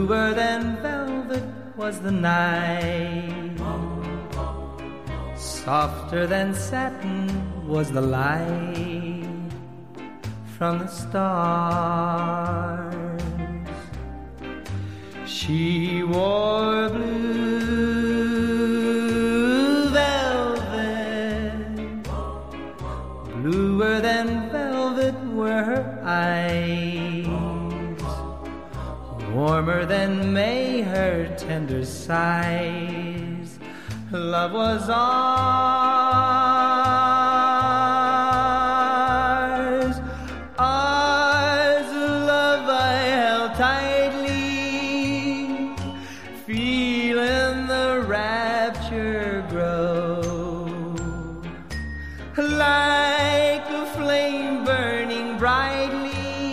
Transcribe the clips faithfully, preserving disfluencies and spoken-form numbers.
Bluer than velvet was the night, softer than satin was the light from the stars. She wore blue velvet, bluer than velvet were her eyes, warmer than May her tender sighs. Love was ours, ours, love I held tightly, feeling the rapture grow, like a flame burning brightly.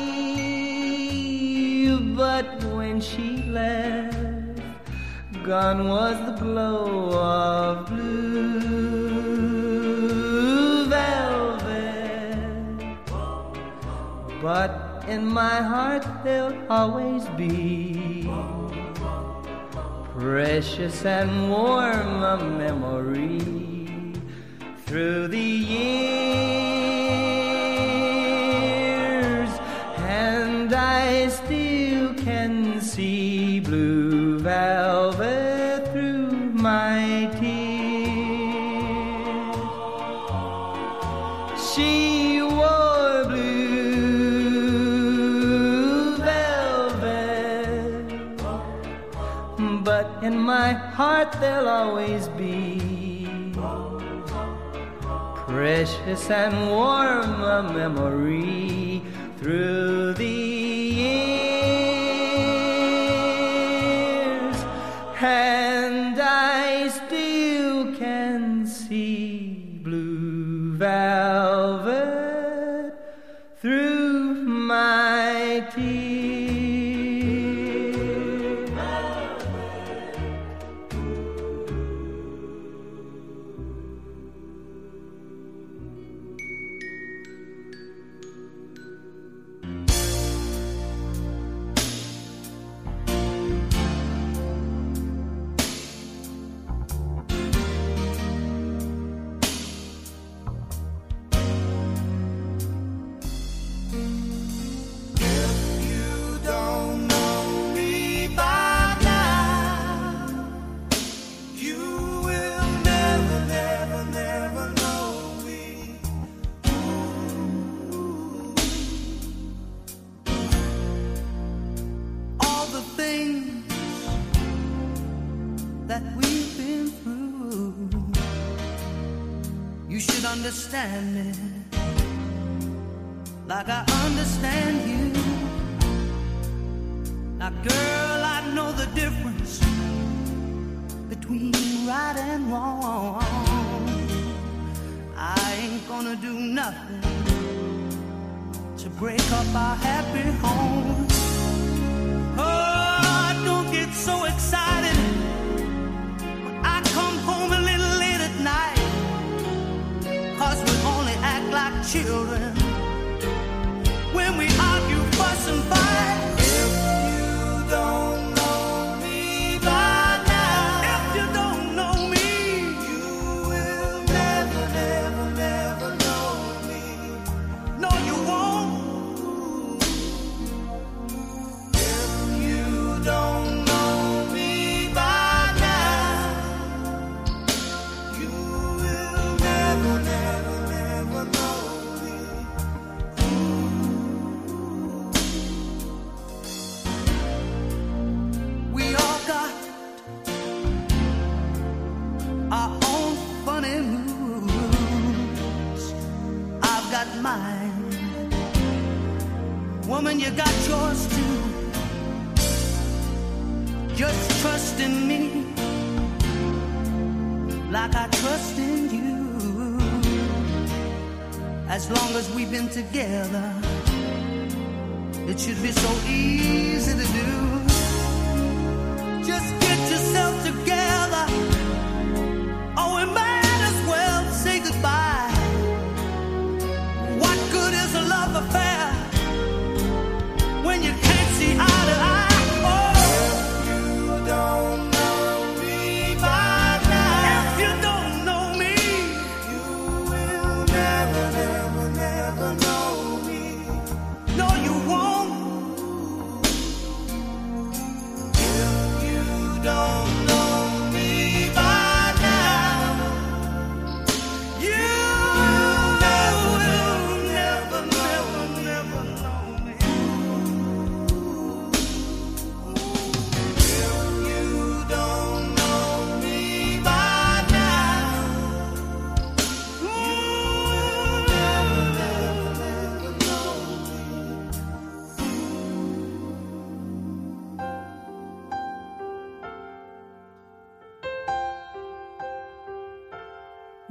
But when she left, gone was the glow of blue velvet. But in my heart there'll always be precious and warm a memory through the years, and I still can see blue velvet through my tears. She wore blue velvet, but in my heart there'll always be precious and warm a memory through the years, and I still can see blue velvet through my tears. Understand me like I understand you. Now, girl, I know the difference between right and wrong. I ain't gonna do nothing to break up our happy home. Oh, don't get so excited when I come home a little late at night, 'cause we only act like children when we argue, fuss and fight. If you don't know me by now, if you don't know me, you will never, never, never know me. No, you won't. If you don't know me by now, you will never, never, never know me. We all got our own funny moods. I've got mine. Woman, you got yours too. Just trust in me like I trust in you. As long as we've been together, it should be so easy to do. Just get yourself together, or we might as well say goodbye. What good is a love affair when you can't see eye to eye? Oh.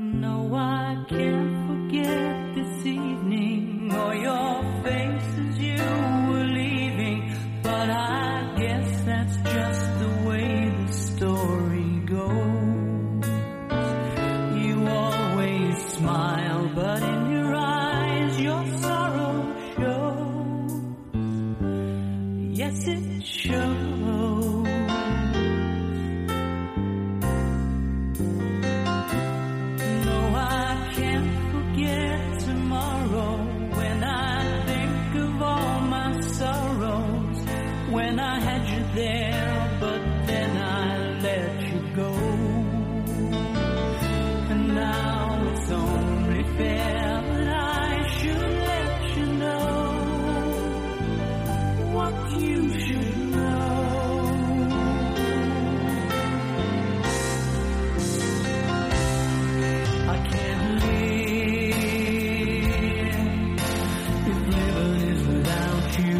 No, I can't forget this evening or your face as you were leaving, but I guess that's just the way the story goes. You always smile, but in your eyes your sorrow shows. Yes, it shows. When I had you there, but then I let you go. And now it's only fair that I should let you know what you should know. I can't live if living is without you.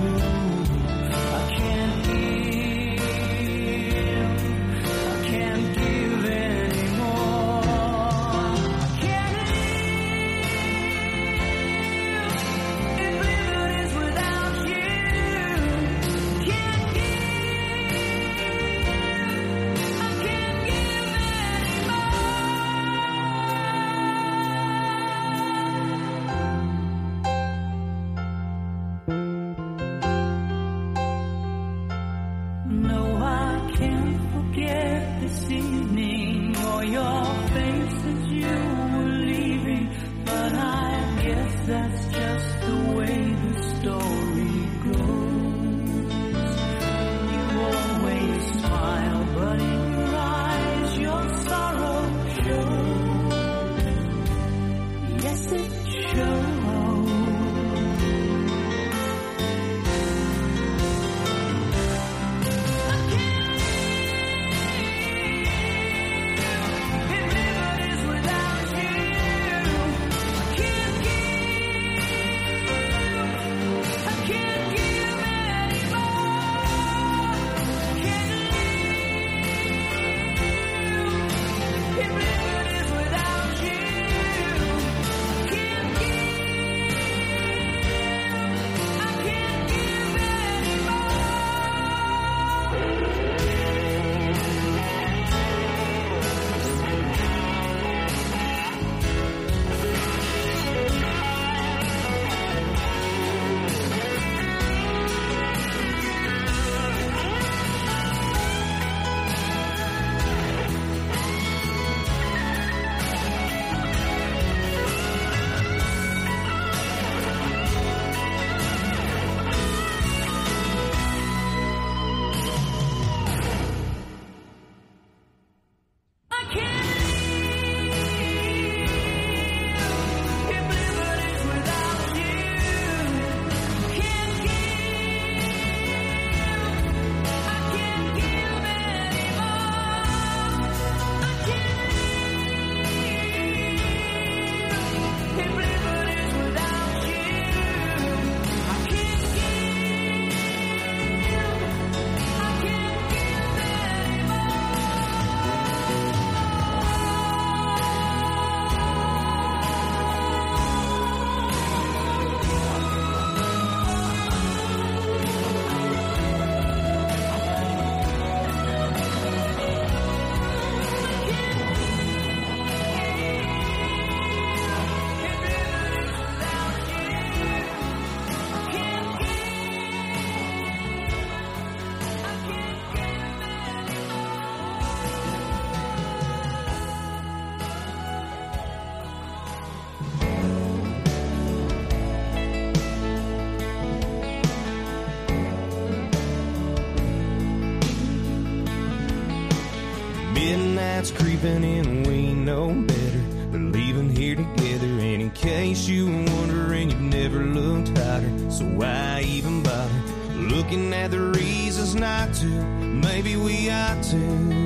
That's just the way the story goes. You always smile, but in your eyes your sorrow shows. Yes, it shows. Midnight's creeping in, we know better. We're leaving here together, and in case you were wondering, you've never looked hotter. So why even bother looking at the reasons not to? Maybe we ought to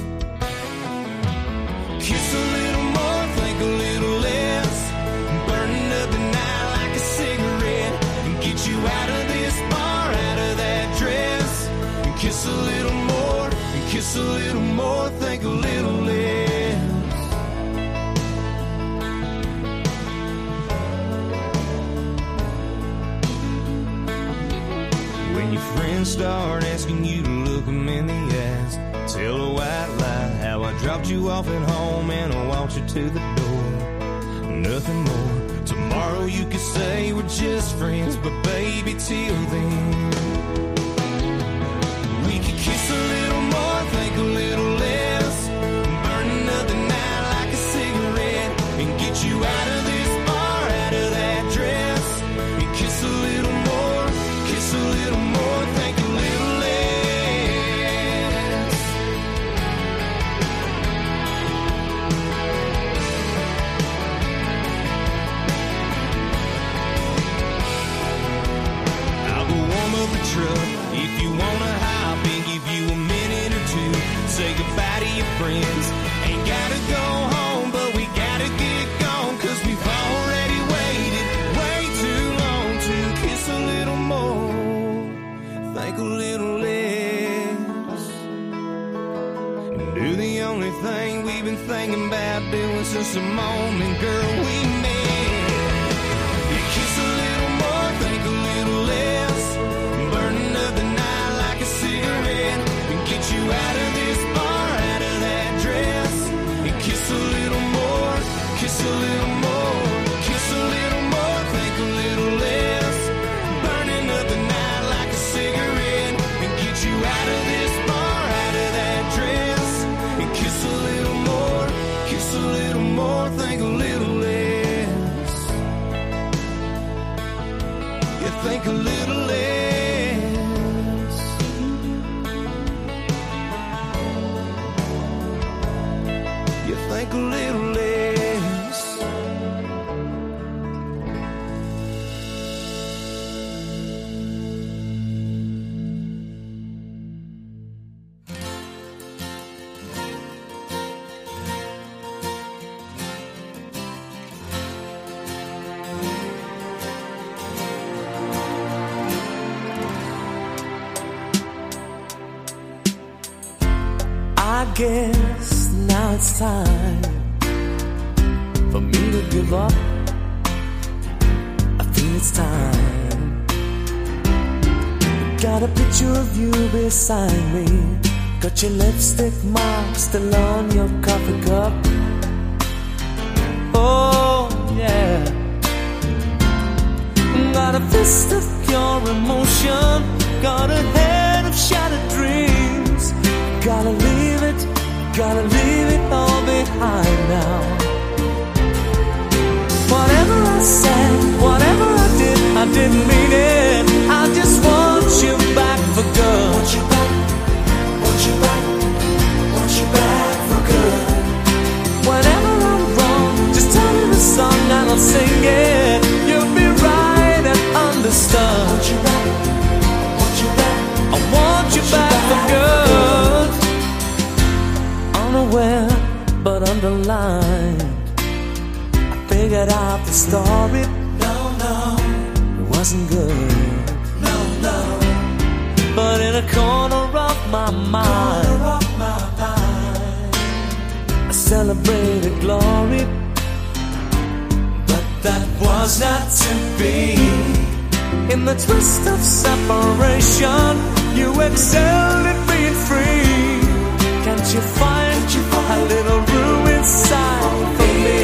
kiss a little more, think a little less, burning up the night like a cigarette, and get you out of this bar, out of that dress, and kiss a little more, and kiss a little more, think a little less. start asking you to look them in the eyes. Tell a white lie how I dropped you off at home and I walked you to the door. Nothing more. Tomorrow you could say we're just friends, but baby, till then we could kiss a little more, think a little less, burn another night like a cigarette, and get you out of this bar, out of that dress, and kiss a little more, kiss a little more, think a little less. I'll go warm up the truck if you wanna hop and give you a minute or two. Say goodbye to your friends. Ain't gotta go home, but we gotta get gone, cause we've already waited way too long to kiss a little more, think a little less, and do the only thing we've been thinking about doing since the moment, girl, we met. You kiss a little more, think a little less, burn another night like a cigarette, and get you out of this bar, out of that dress, and kiss a little more, kiss a little more, kiss a little more, think a little less, burn another night like a cigarette, and get you out of this bar, out of that dress, and kiss a little more, kiss a little more, think a little less. You think a little less. You think a little less. I guess now it's time for me to give up. I feel it's time. Got a picture of you beside me. Got your lipstick mark still on your coffee cup. Oh yeah. Got a fist of pure emotion. Got a head of shattered dreams. Gotta leave it, gotta leave it all behind now. Whatever I said, whatever I did, I didn't mean it. I just want you back for good. Want you back, want you back, want you back for good. Whenever I'm wrong, just tell me the song and I'll sing it. You'll be right and understood. Want you back, want you back, I want you back for good. Unaware but underlined, I figured out the story. No, no, it wasn't good. No, no. But in a corner of my mind, corner of my mind, I celebrated glory. But that was not to be. In the twist of separation, you excelled at being free. Can't you find a little room inside for me?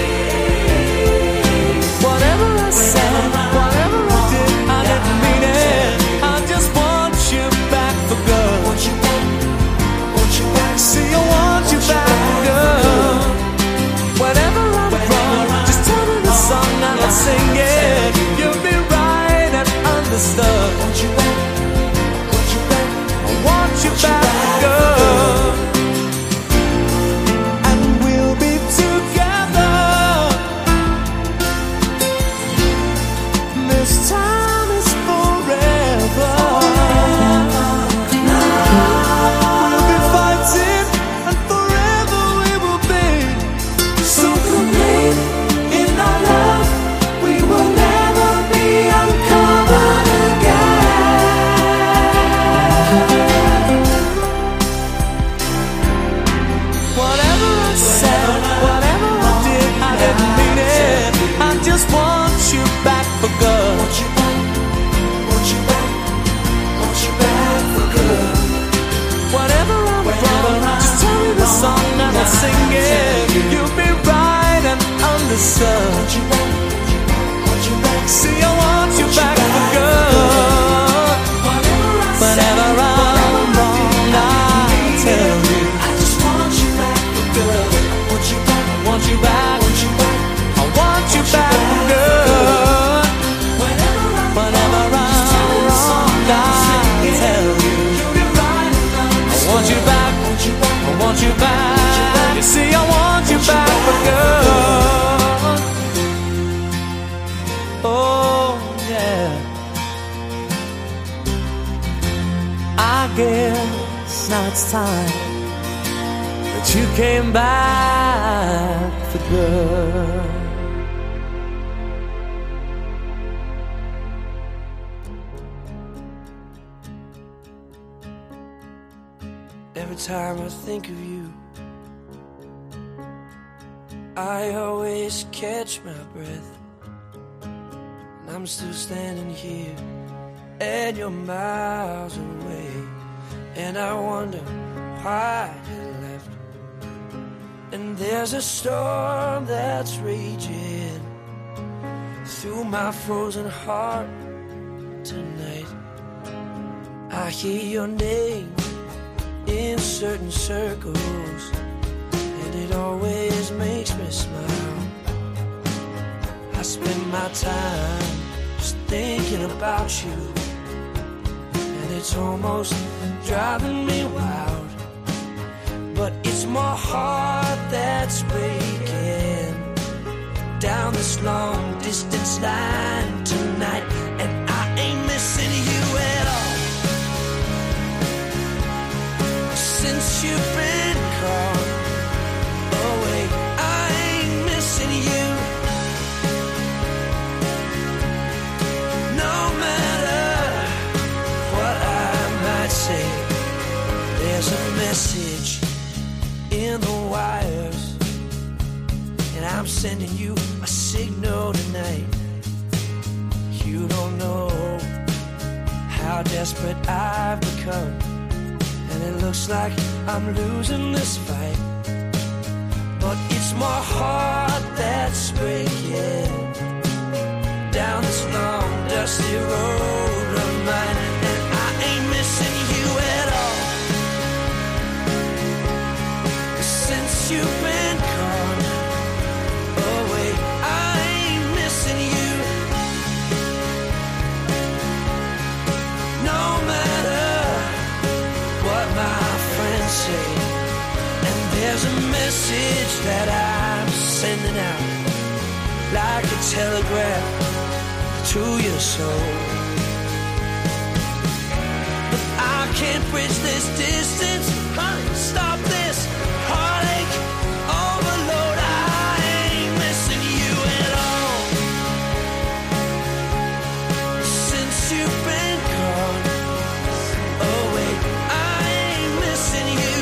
Whatever I said, whatever I did, I didn't mean it. I just want you back for good. Want you back, want you back. See, I want you back for good. Whenever I'm wrong, just tell me the song and I'll sing it. You'll be right and understood. Want you back, want you back. I want the sun. See, I want you back for good. Whenever I'm wrong, I tell you I just want you back for good. Want you back, want you back, want you back. I want you back for good. Whenever I'm wrong, I tell you I want you back, I want you back. You see, I want you back for good. Oh yeah, I guess now it's time that you came back for good. Every time I think of you, I always catch my breath. And I'm still standing here, and you're miles away. And I wonder why you left. And there's a storm that's raging through my frozen heart tonight. I hear your name in certain circles, and it always makes me smile. I spend my time just thinking about you, and it's almost driving me wild. But it's my heart that's breaking down this long distance line tonight, and I ain't missing you at all. Since you've been gone away, I ain't missing you. No matter what I might say, there's a message in the wires, and I'm sending you a signal tonight. You don't know how desperate I've become, and it looks like I'm losing this fight. But it's my heart that's breaking down this long dusty road of mine, and I ain't missing you at all. Since you've been gone away, I ain't missing you. No matter what my friends say, and there's a message that I'm sending out like a telegraph to your soul. But I can't bridge this distance, honey, stop this heartache overload. I ain't missing you at all. Since you've been gone away, I ain't missing you.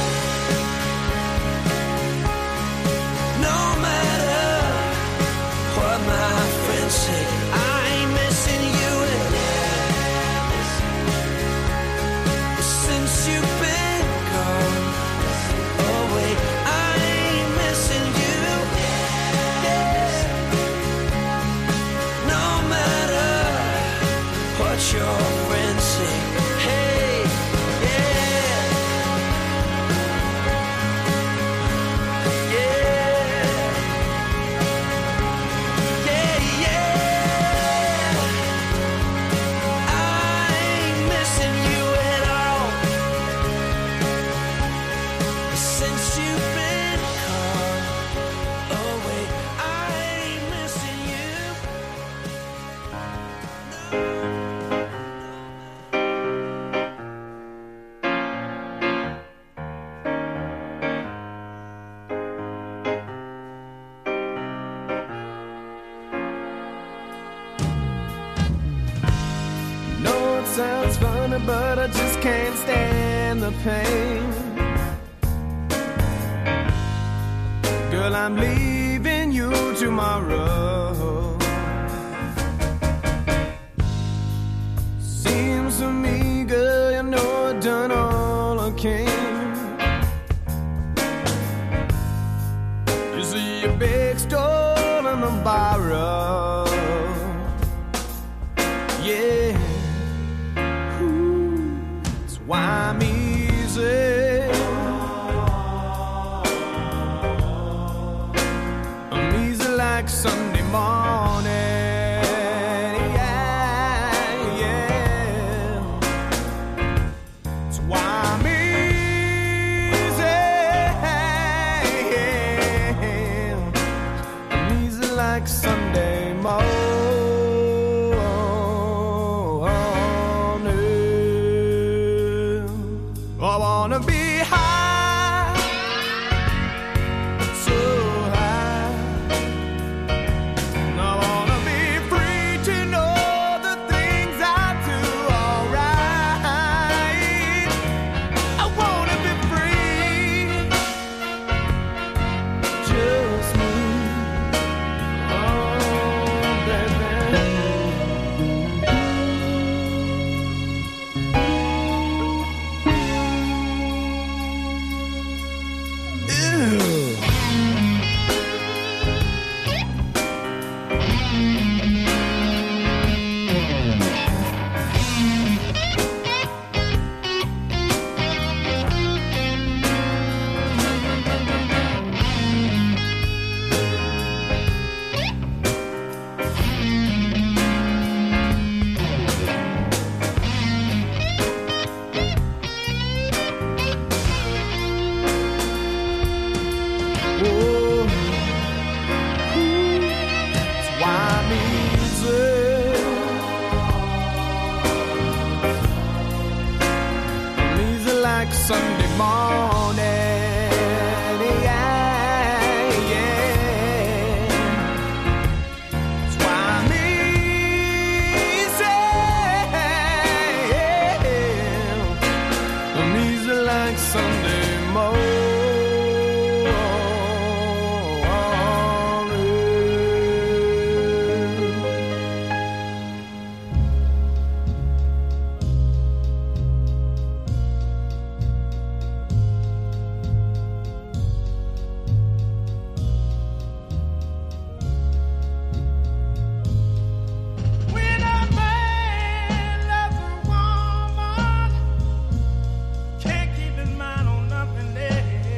No matter what my friends say, I ain't missing you at all. Since you've been gone away, I ain't missing you. No matter what your friends say. Hey, yeah, yeah, yeah, yeah. I ain't missing you at all. Since you've been gone away, I ain't missing you. know it sounds funny, but I just can't stand the pain. Girl, I'm leaving you tomorrow. Seems to me, girl, you know I've done all I can. You see a big store borrow. Yeah, ooh, that's why I'm easy. I'm easy like Sunday morning. Yeah, yeah, that's why I'm easy. I'm easy like Sunday morning. I wanna be high, so high. I wanna be free to know the things I do alright. I wanna be free, just me. Oh, baby. Sunday morning, yeah, yeah. That's why I'm easy. I'm easy like Sunday morning. Can't keep his mind on nothing else.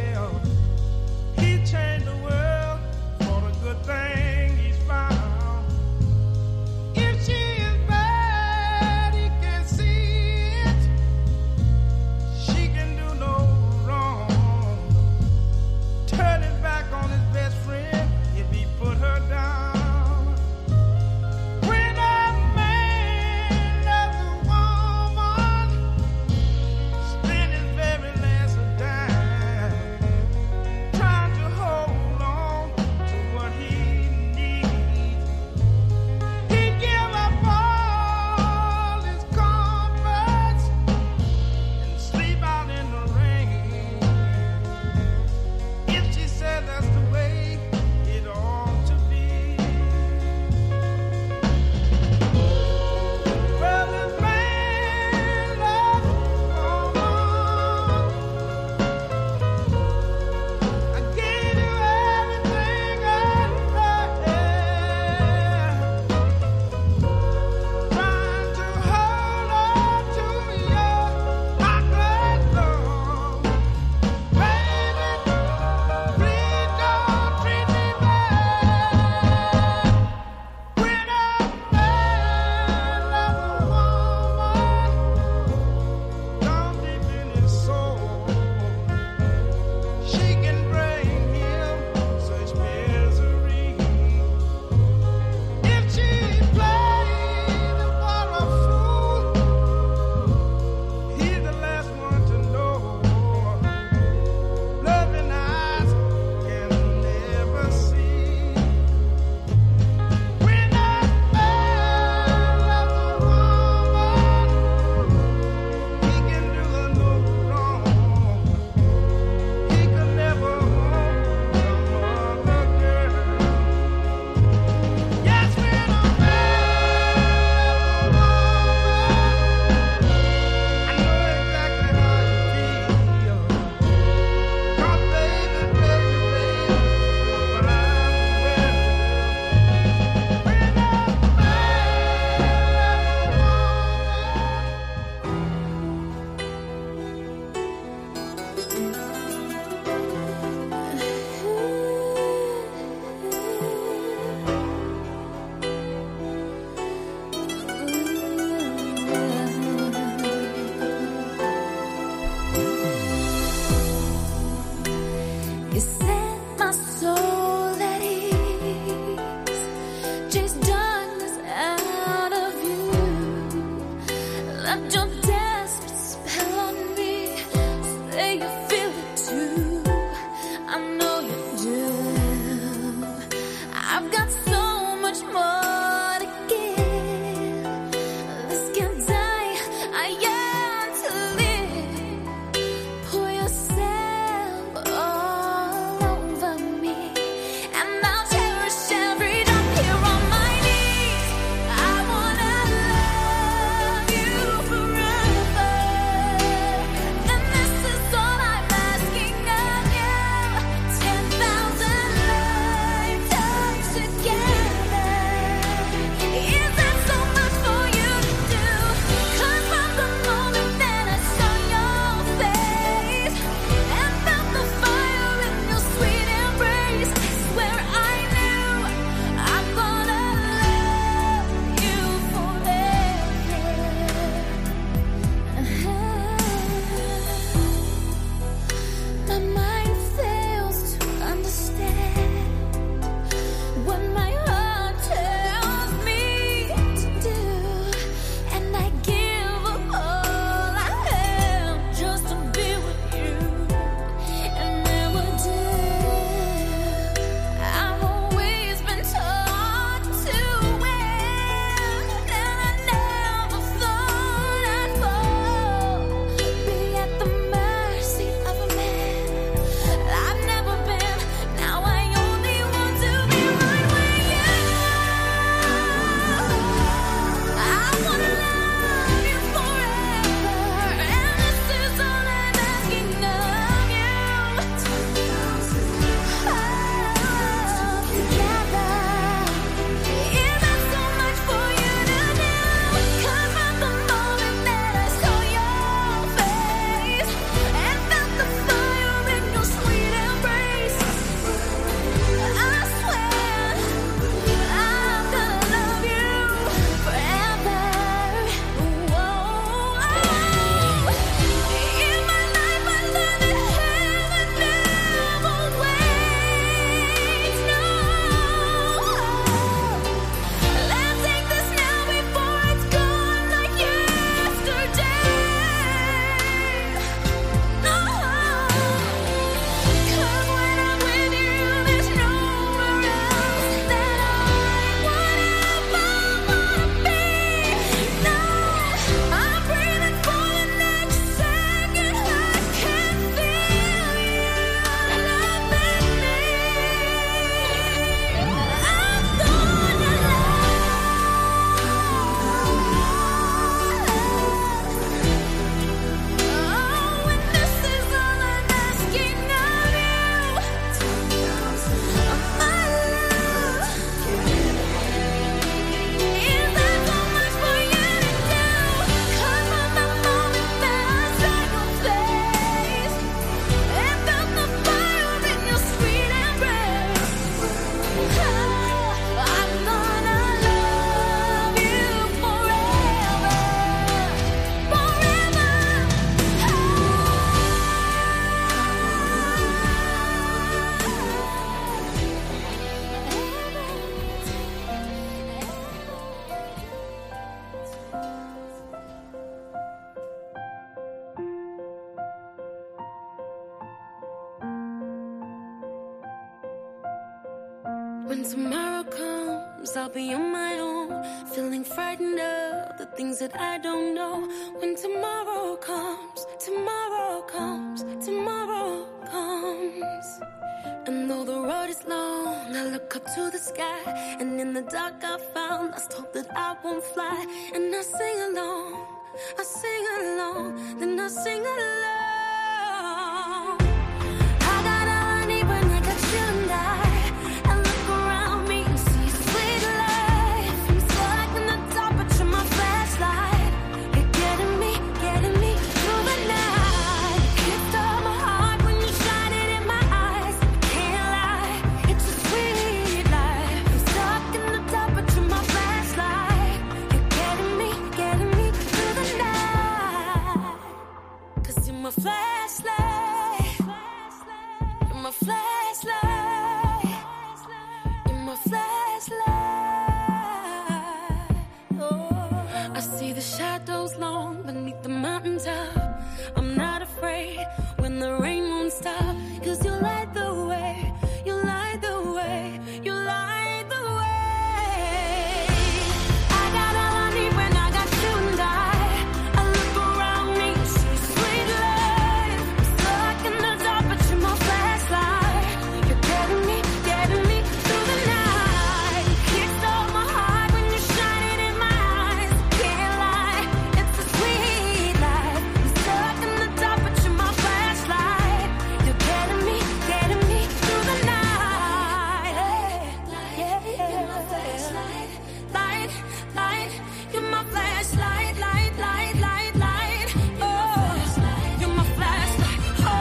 When tomorrow comes, I'll be on my own, feeling frightened of the things that I don't know. When tomorrow comes, tomorrow comes, tomorrow comes. And though the road is long, I look up to the sky, and in the dark I found lost hope that I won't fly. And I sing along, I sing along, then I sing along. I got all I need when I got you and I. Heart when the rain won't stop. Cause you light the way, you light the way, you light the way. I got all I need when I got you and I. I look around me, see sweet life. I'm stuck in the dark, but you're my flashlight. You're getting me, getting me through the night. Kick stole my heart when you shine it in my eyes. Can't lie, it's a sweet life. I'm stuck in the dark, but you're my flashlight. You're getting me, getting me through the night. Yeah, yeah. Light, light, you're my flashlight, light, light, light, light. Oh, you're my flashlight. Oh,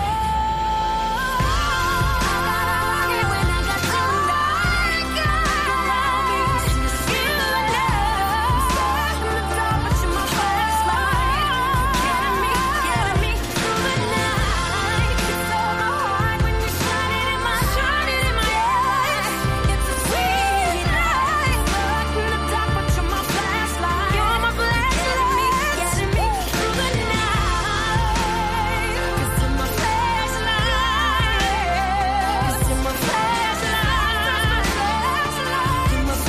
I got all I need when I got you and I. Around me, you and love. Stuck in the dark, but you're my flashlight. Getting me, getting me through the night. You stole my heart when you shine it in my, shine it in my eyes. It's a sweet life. Stuck in the dark, but you're my flashlight. You're my flashlight. Getting me through the night. 'Cause you're my flashlight. 'Cause you're my flashlight. You're my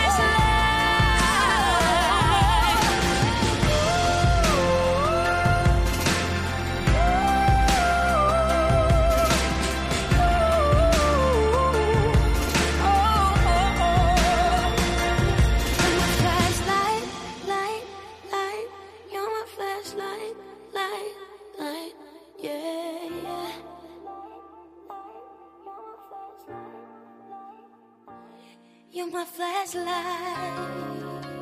flashlight. Light, light, you're my flashlight, light, light, yeah, yeah. You're my flashlight.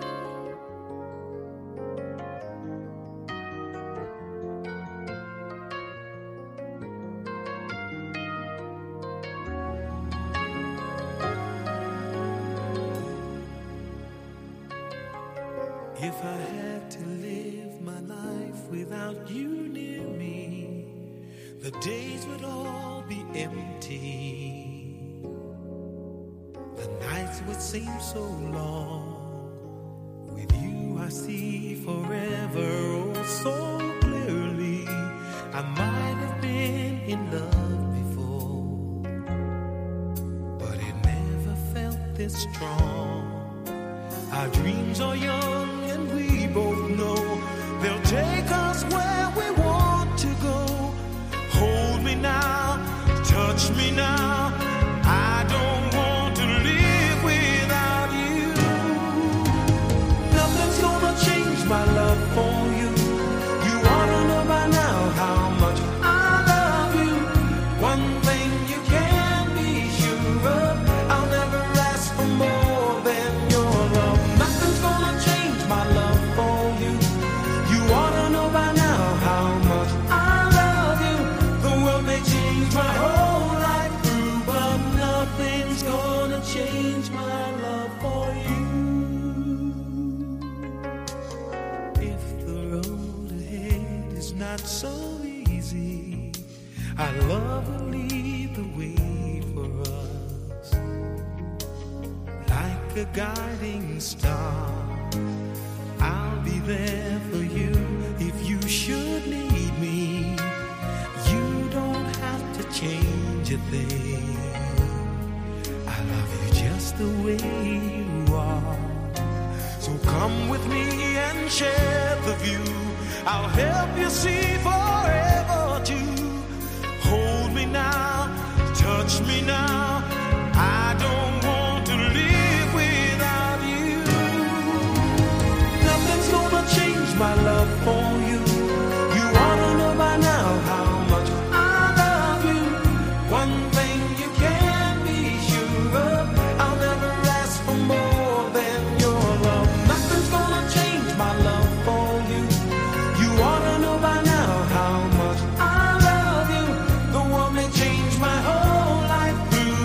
If I had to live my life without you near me, the days would all be empty. The nights would seem so long. With you I see forever oh so clearly. I might have been in love before, but it never felt this strong. Our dreams are young and we both know they'll take us where we want to go. Hold me now, touch me now. I don't want to live without you. Nothing's gonna change my love for you. You ought to know by now how much I love you. One thing you can be sure of, I'll never ask for more than your love. Nothing's gonna change my love for you. You ought to know by now how much I love you. The world may change my whole life through, but nothing's gonna change my love for you. If the road ahead is not so easy, our love will lead the way for us. Like a guiding star, I'll be there for you if you should need me. You don't have to change a thing. I love you just the way you are. So come with me and share the view. I'll help you see forever too. Hold me now, touch me now. I don't want to live without you. Nothing's gonna change my love for you. You ought to know by now how much I love you. One thing you can be sure of, I'll never ask for more than your love. Nothing's gonna change my love for you. You ought to know by now how much I love you. The world may change my whole life through,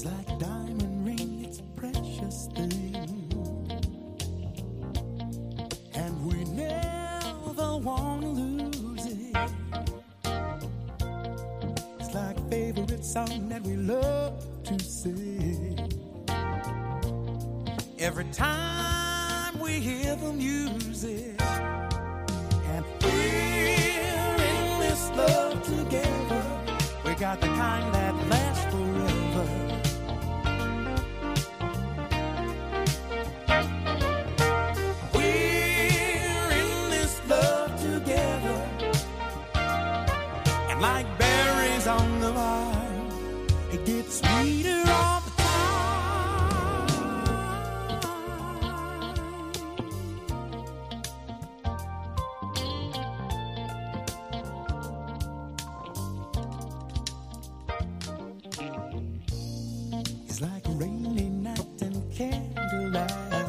like a diamond ring, it's a precious thing, and we never want to lose it. It's like a favorite song that we love to sing. Every time we hear the music, and we're in this love together, we got the kind that lasts forever. We're in this love together, and like berries on the vine, it gets sweeter all the time. It's like a rainy night and candlelight,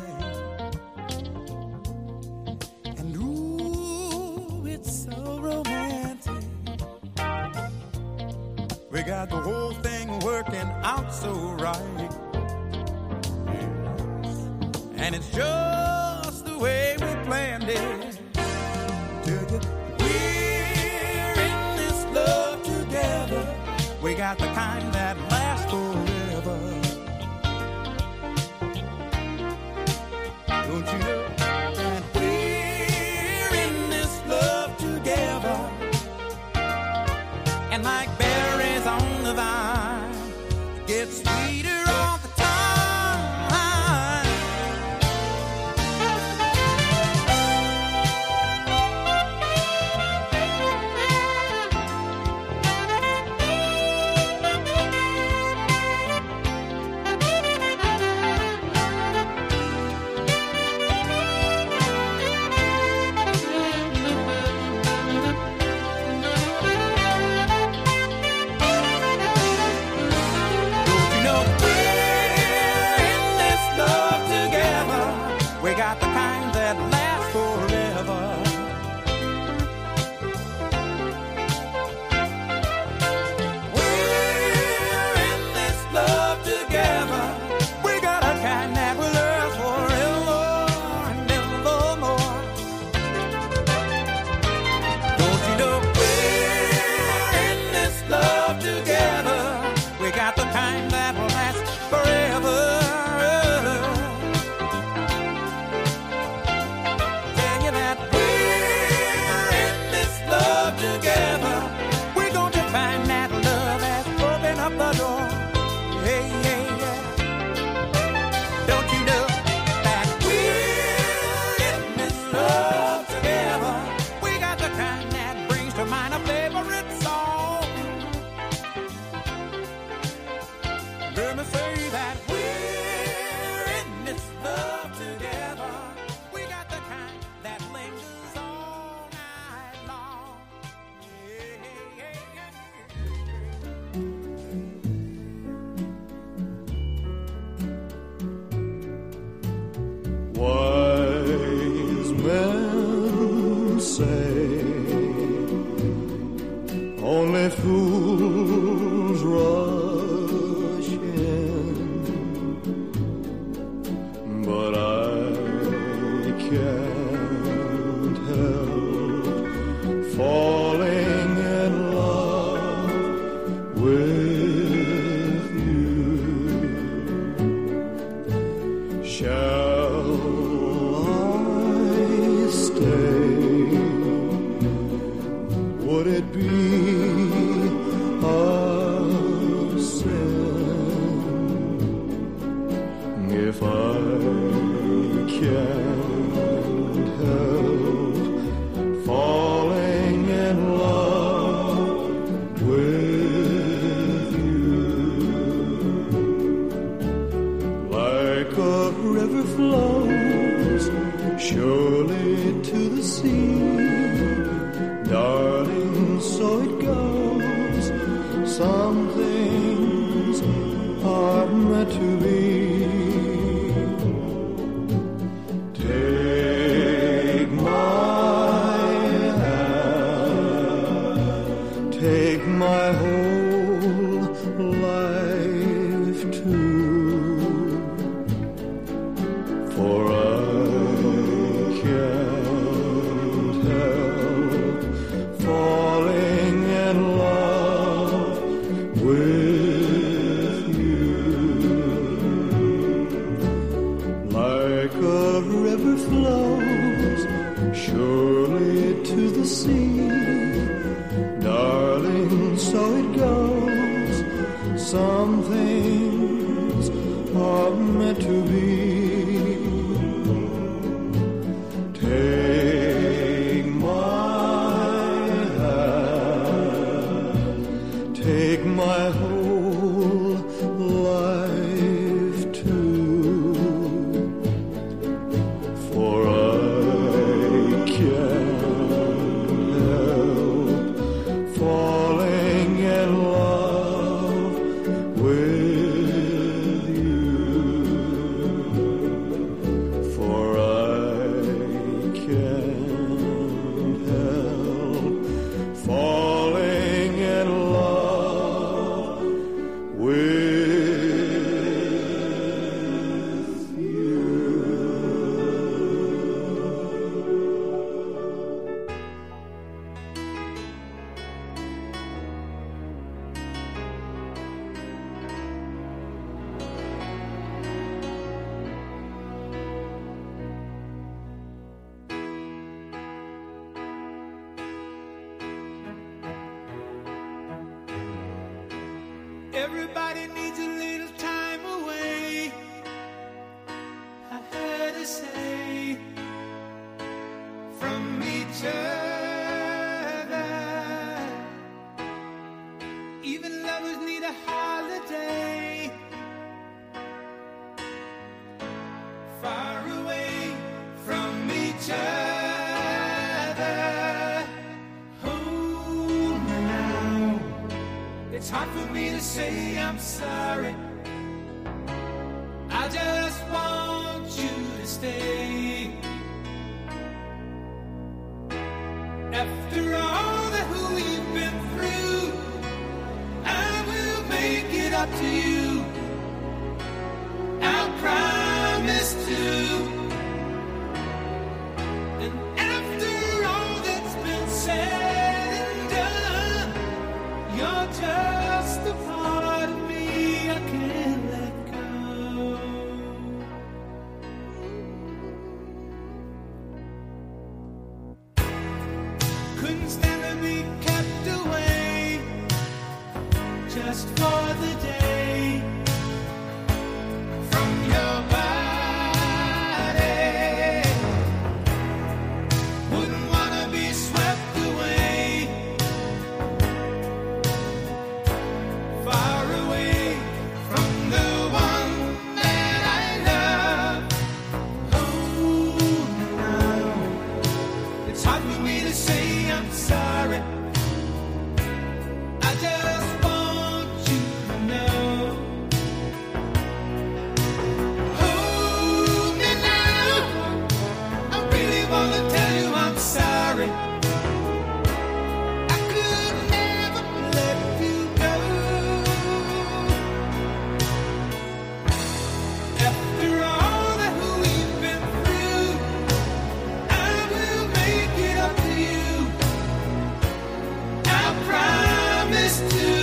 and ooh, it's so romantic. We got the whole thing working out so right, yes. And it's just the way we planned it. Tell you, we're in this love together. We got the kind that lasts forever. Don't you know that we're in this love together? And like berries on the vine, it gets sweeter all the time. Don't you know we're in this love together? We got the kind that lasts forever. We're in this love together. We got a kind that will last forever and evermore. Don't you know we're in this love together? We got the kind that will last forever. Tell you that we're in this love together. We're going to find that love has opened up the door. Hey, yeah, yeah. Don't you know that we're in this love together? We got the kind that brings to mind a favorite song. Let me say that we're in this love together. We got the kind that lingers all night long. Yeah, yeah, yeah. Wise men say only fools rush in, but I can't help falling in love with you. Shall I stay? Would it be a sin if I can't help falling in love with you? Like a river flows surely to the sea, darling, so it goes. Some things are meant to be. Take my hand, take my whole life too. help falling in love with you. Like a river flows surely to the sea, darling, so it goes. Some things are meant to be. Take my hand, take my whole life too, for I can't help falling in love with you, for I can't help falling in love with Everybody needs a little time away, I heard her say, from each other. Even lovers need a holiday, far away from each other. Hold me now, it's hard for me to say I'm sorry. I just want you to stay. After all that we've been through, I will make it up to you. I'll promise to. And after all that's been said and done, you're just a part of me I can't let go. Couldn't stand to be kept away just for the day from your body. Wouldn't wanna be swept away, far away from the one that I love. Oh, now it's hard for me to say I'm sorry. I just want you to know. Hold me now, I really wanna tell you I'm sorry. I could never let you go. After all that we've been through, I will make it up to you. I promise to.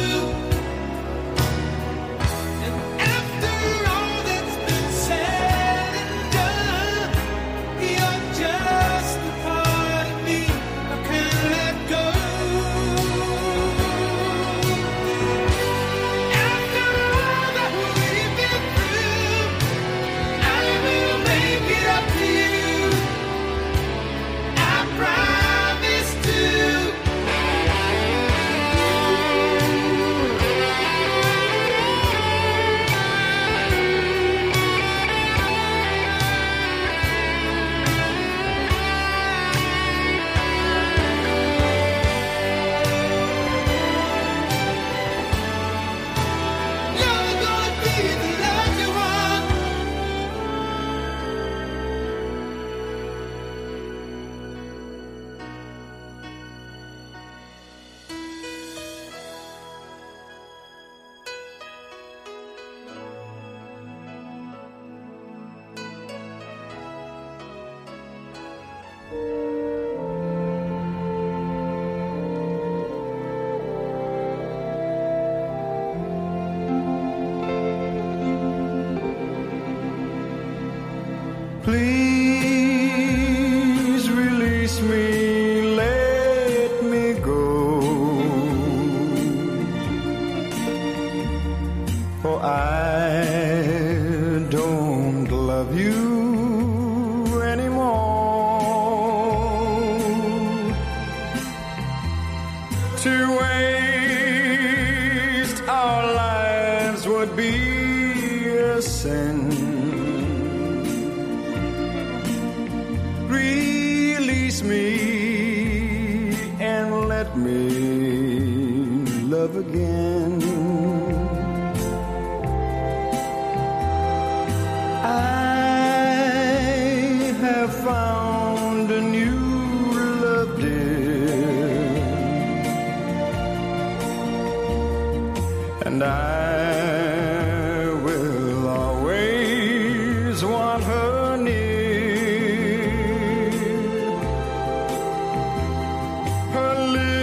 Please release me, let me go. For I don't love you anymore. To waste our lives would be a sin. Release me and let me love again. Found a new love, dear, and I will always want her near. Her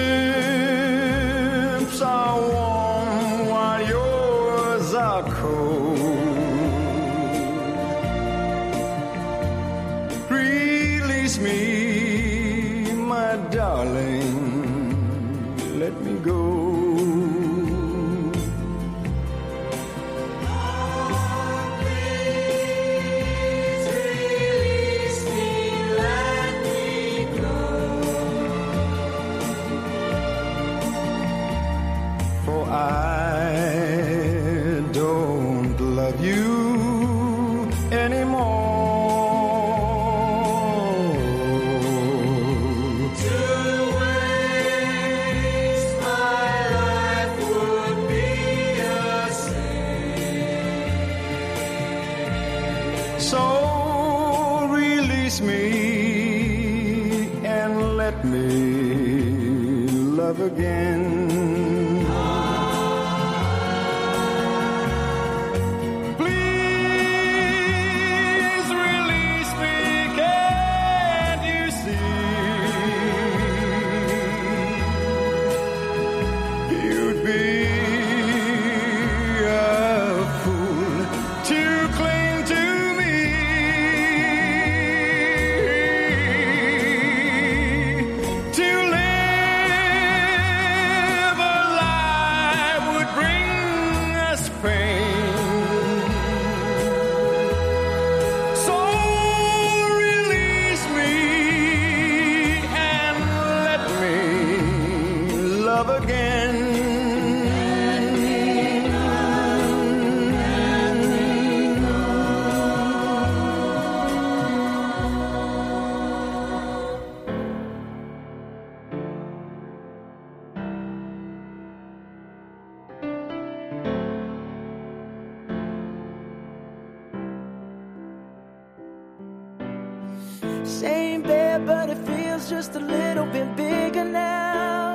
lips are warm while yours are cold. Me, my darling, let me go. Oh, please release me, let me go. For I don't love you anymore. So release me and let me love again. Please release me, can't you see? You'd be a fool to cling to me. Same bed, but it feels just a little bit bigger now.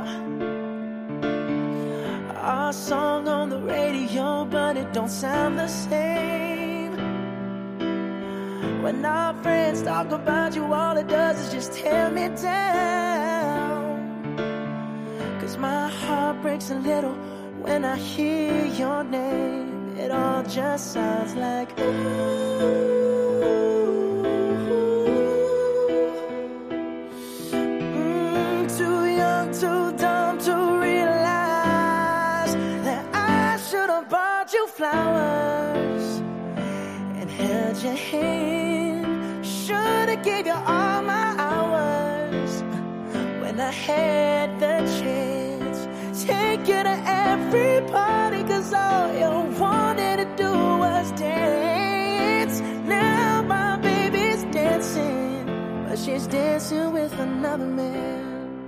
Our song on the radio, but it don't sound the same. When our friends talk about you, all it does is just tear me down. Cause my heart breaks a little when I hear your name. It all just sounds like ooh. Too dumb to realize that I should have bought you flowers and held your hand. Should have gave you all my hours when I had the chance. Take you to every party, cause all you wanted to do was dance. Now my baby's dancing, but she's dancing with another man.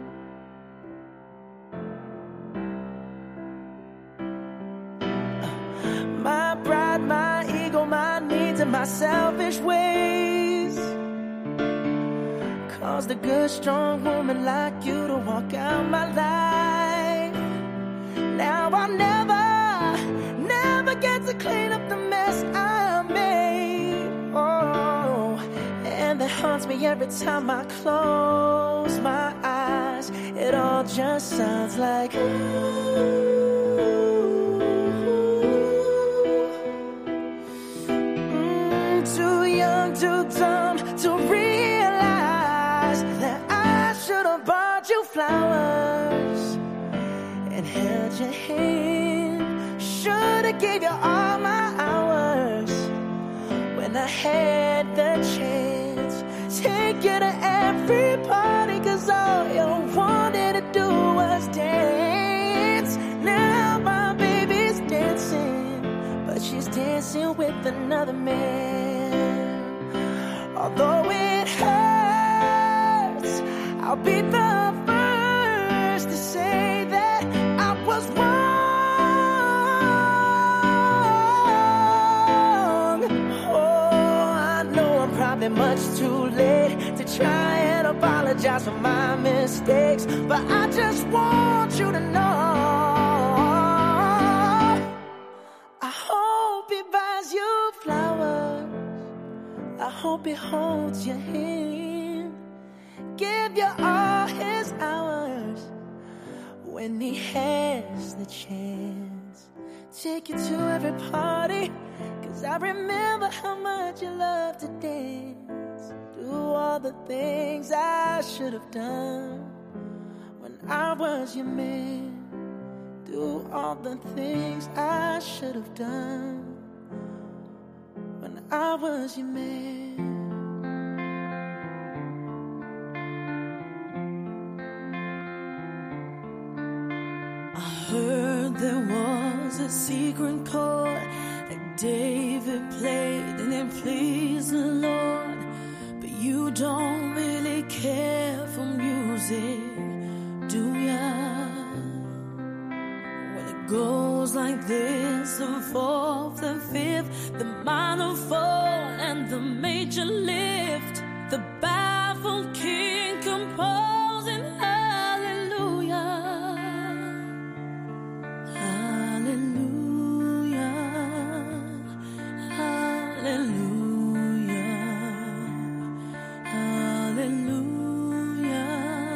My pride, my ego, my needs, and my selfish ways caused a good, strong woman like you to walk out my life. Now I'll never, never get to clean up the mess I made. Oh, and that haunts me every time I close my eyes. It all just sounds like ooh. Too young, too dumb bought you flowers and held your hand. Should've gave you all my hours when I had the chance. Take you to every party, cause all you wanted to do was dance. Now my baby's dancing, but she's dancing with another man. Although it hurts, I'll be the first to say that I was wrong. Oh, I know I'm probably much too late to try and apologize for my mistakes, but I just want you to know, I hope he buys you flowers, I hope he holds your hand, give you all his hours when he has the chance. Take you to every party, cause I remember how much you love to dance. Do all the things I should have done when I was your man. Do all the things I should have done when I was your man. I heard there was a secret chord that David played and it pleased the Lord. But you don't really care for music, do ya? When it goes like this, the fourth, the fifth, the minor fall and the major lift, the baffled king composing hallelujah. Hallelujah, hallelujah, hallelujah,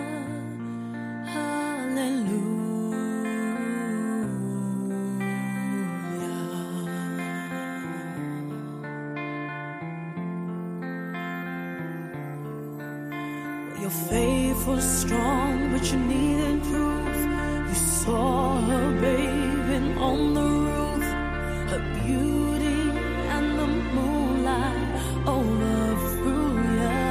hallelujah. Your faith was strong, but you needed proof. You saw her bathing on the roof, her beauty and the moonlight overthrew ya.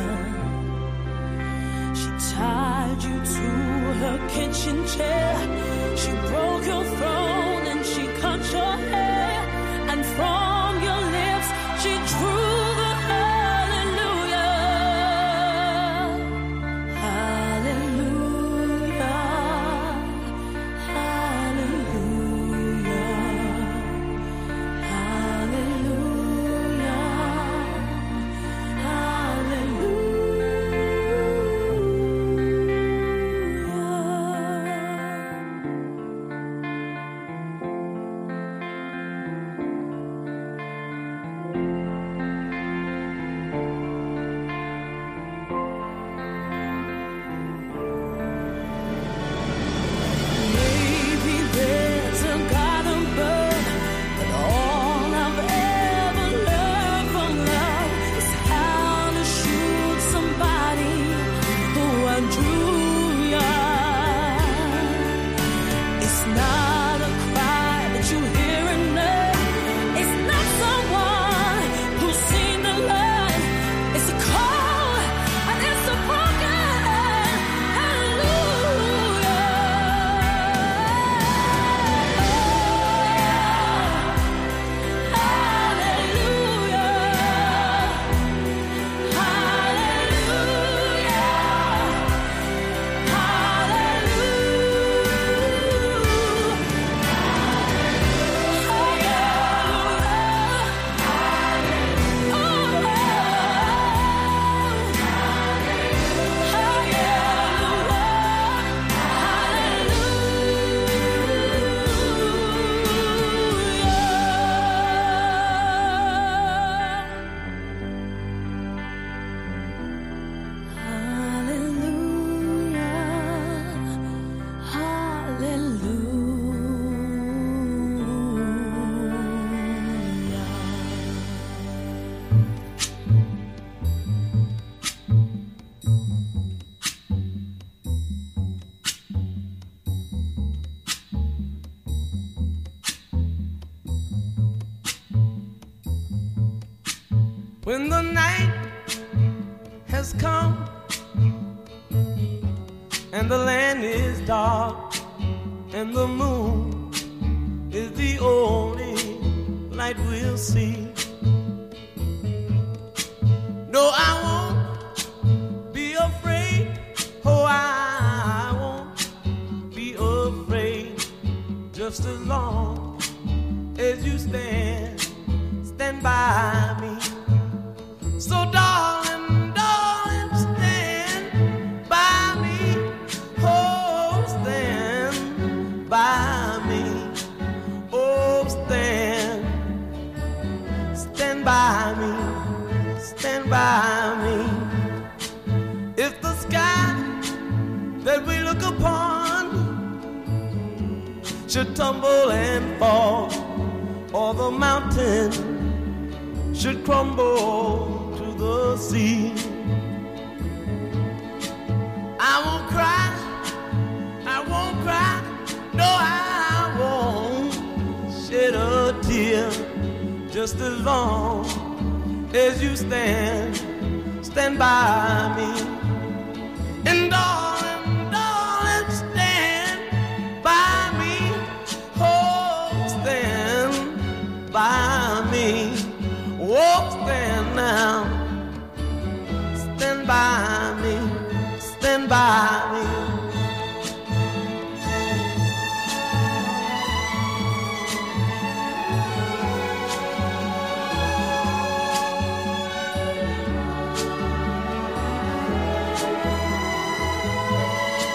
She tied you to her kitchen chair, she broke your throne and she cut your hair, and from your lips she drew the hallelujah. Hallelujah, hallelujah, When the night has come and the land is dark and the moon is the only light we'll see. No, I won't be afraid. Oh, I won't be afraid. Just as long as you stand, stand by me. So darling, darling, stand by me. Oh, stand by me. Oh, stand, stand by me. Stand by me. If the sky that we look upon should tumble and fall, or the mountain should crumble to the sea, I won't cry, I won't cry, no, I won't shed a tear. Just as long as you stand, stand by me. And all